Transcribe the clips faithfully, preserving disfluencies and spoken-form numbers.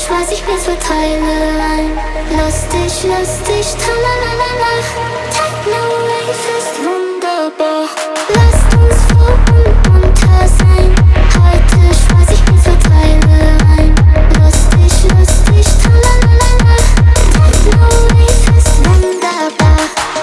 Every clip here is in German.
was ich mir verteile ein. Lustig, lustig, tralalala. Techno Wave ist wunderbar. Lasst uns froh und munter sein. Heute schmeiß ich mir verteile ein. Lustig, lustig, tralalala. Techno Wave ist wunderbar.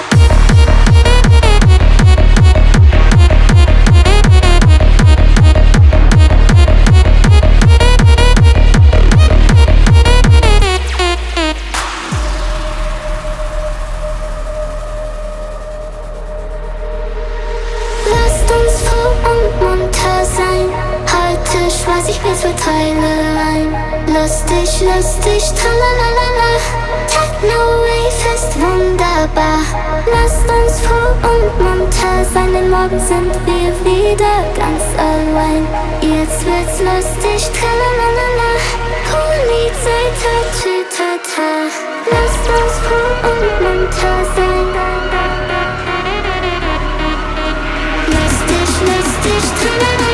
Was ich mir verteile ein. Lustig, lustig, tralalala. Techno Wave ist wunderbar. Lasst uns froh und munter sein, denn morgen sind wir wieder ganz allein. Jetzt wird's lustig, tralalala. Polizei, ta-ta-ta-ta. Lasst uns froh und munter sein. Lustig, lustig, tralalala.